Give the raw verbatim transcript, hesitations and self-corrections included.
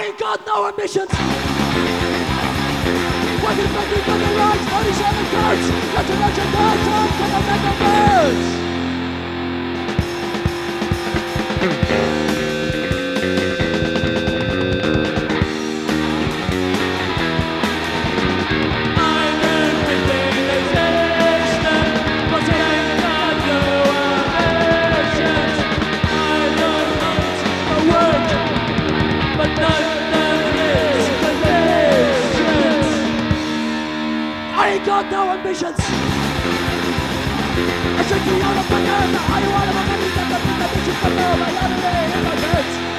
ain't got no ambitions. Working, working, for the right, forty-seven cards. Got to let your guards on, come on, make a birds. I ain't got no ambitions. I should be on a fucker. I want to make a bitch from my other day in my bed.